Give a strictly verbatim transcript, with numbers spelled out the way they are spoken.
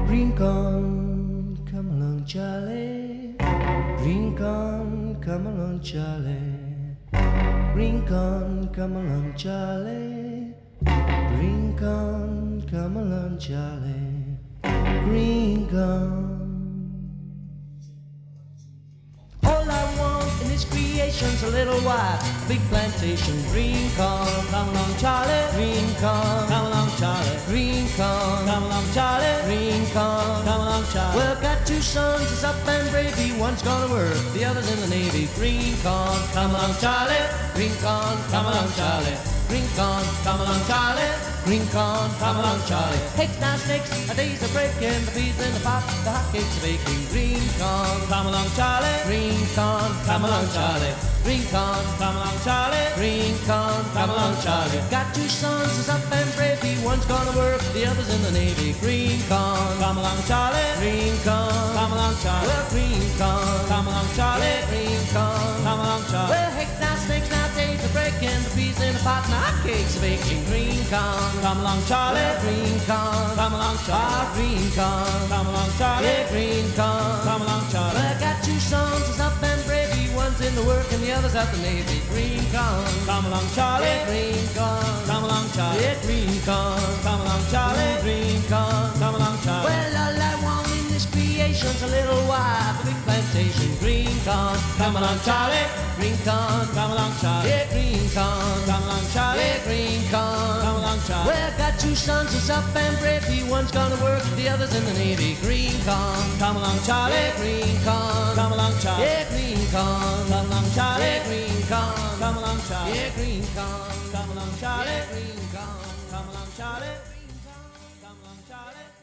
Green corn, come along, Charlie. Green corn, come along, Charlie. Green corn, come along, Charlie. Green corn, come along, Charlie. Green corn. All I want in this creation's a little white, big plantation. Green corn, come along, Charlie. Green corn, come along, Charlie. Green corn, come along, Charlie. Green corn, come along, Charlie. Well, got two sons, is up and bravey. One's gonna work, the other's in the Navy. Green corn, come along, Charlie. Green corn, come along, Charlie. Green corn, come along, Charlie. Green corn, come along, Charlie. Cakes now snakes, a days are breaking, the peas in the pot, the hot cakes are baking. Green corn, come along, Charlie. Green corn, come along, Charlie. Green corn, come along, Charlie. Green corn, come along, Charlie. Got two sons, is up and bravey. One's gonna work, the other's in the Navy. Green corn, come along, Charlie. Green corn, come along, Charlie. Well, green corn, come along, Charlie. Green corn, come along, Charlie. Well, cakes now snakes, now days are breaking, the peas in the pot, and the hot cakes are baking. Green corn, come along, Charlie. Green corn, come along, Charlie. Green corn, come along, Charlie. Green corn, come along, Charlie. Well, I got two sons, is up and bravey. One's in the work and the other's at the Navy. Green corn, come along, Charlie. Green corn, come along, Charlie. Yeah, green corn, come along, Charlie. Green corn, come along, Charlie. Well, all I want in this creation's a little white, a big plantation. Green corn, come along, Charlie. Green corn, come along, Charlie. Yeah, green corn, come along, Charlie. Yeah, green corn, come along, Charlie. Well, got two sons, is up and bravey. One's gonna work, the other's in the Navy. Green corn, come along, Charlie. Yeah, green corn, come along, Charlie. Yeah, green corn, come along, Charlie. Yeah, green corn, come along, Charlie. Yeah, green corn, come along, Charlie. Yeah, green corn, come along, Charlie. Come along, Charlie.